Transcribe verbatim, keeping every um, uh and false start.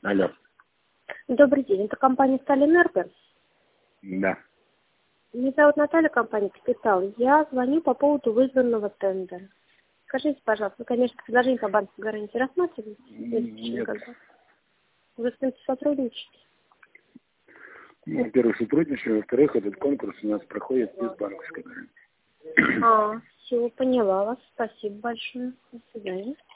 Алло. Добрый день, это компания «Сталинэнерго». Да. Меня зовут Наталья, компания «Капитал». Я звоню по поводу вызванного тендера. Скажите, пожалуйста, вы, конечно, предложение по банковской гарантии рассматриваете? Нет. Вы с ним сотрудничаете? Ну, во-первых, сотрудничаем, во-вторых, этот конкурс у нас проходит без банковской гарантии. А, все, поняла вас. Спасибо большое. До свидания.